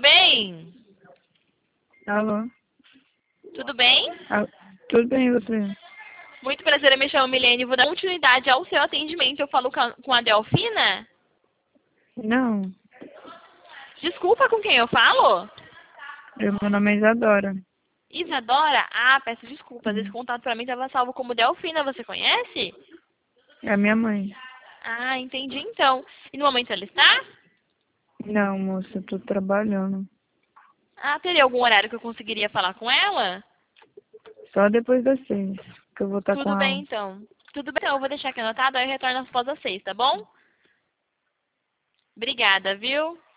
bem? Alô? Tudo bem? Tudo bem, e você? Muito prazer, eu me chamo Milene. Vou dar continuidade ao seu atendimento. Eu falo com a Delfina? Não, Desculpa, com quem eu falo? meu nome é Isadora. Isadora? Ah, peço desculpas. Esse Hum. contato pra mim estava salvo como Delfina. Você conhece? É a minha mãe. Ah, entendi então. E no momento ela está? Não, moça, eu tô trabalhando. Ah, teria algum horário que eu conseguiria falar com ela? Só depois das 6, que eu vou estar com Tudo bem ela. então. Tudo bem então, eu vou deixar aqui anotado, aí eu retorno após as 6, tá bom? Obrigada, viu?